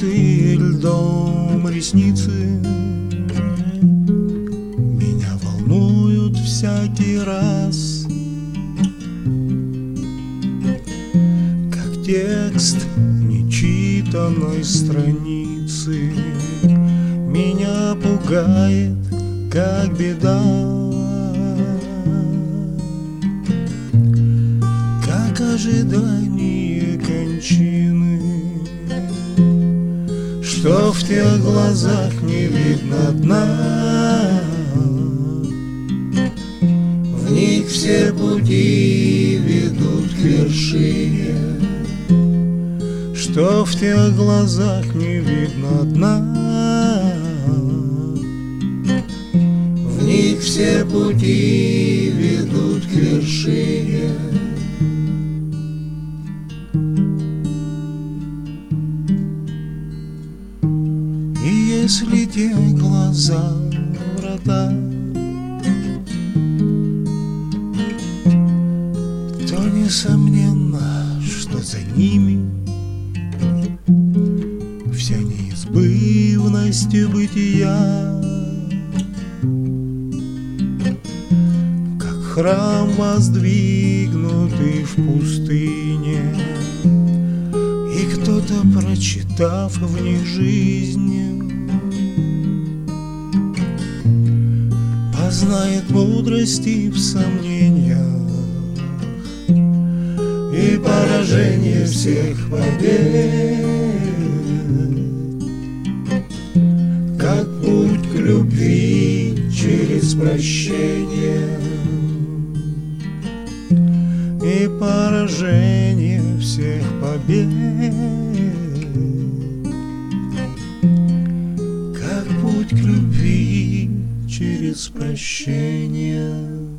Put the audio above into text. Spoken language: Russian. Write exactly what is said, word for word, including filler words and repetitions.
покрытые льдом ресницы меня волнуют всякий раз, как текст нечитанной страницы. Меня пугает, как беда, как ожидание кончины, что в тех глазах не видно дна. В них все пути ведут к вершине, что в тех глазах не видно дна. В них все пути ведут к вершине. И если те глаза врата, то несомненно, что за ними вся неизбывность бытия, как храм, воздвигнутый в пустыне, и кто-то, прочитав в них жизнь, познает мудрости в сомнениях и поражение всех побед, как путь к любви через прощение и поражение всех побед, как путь к любви через прощение.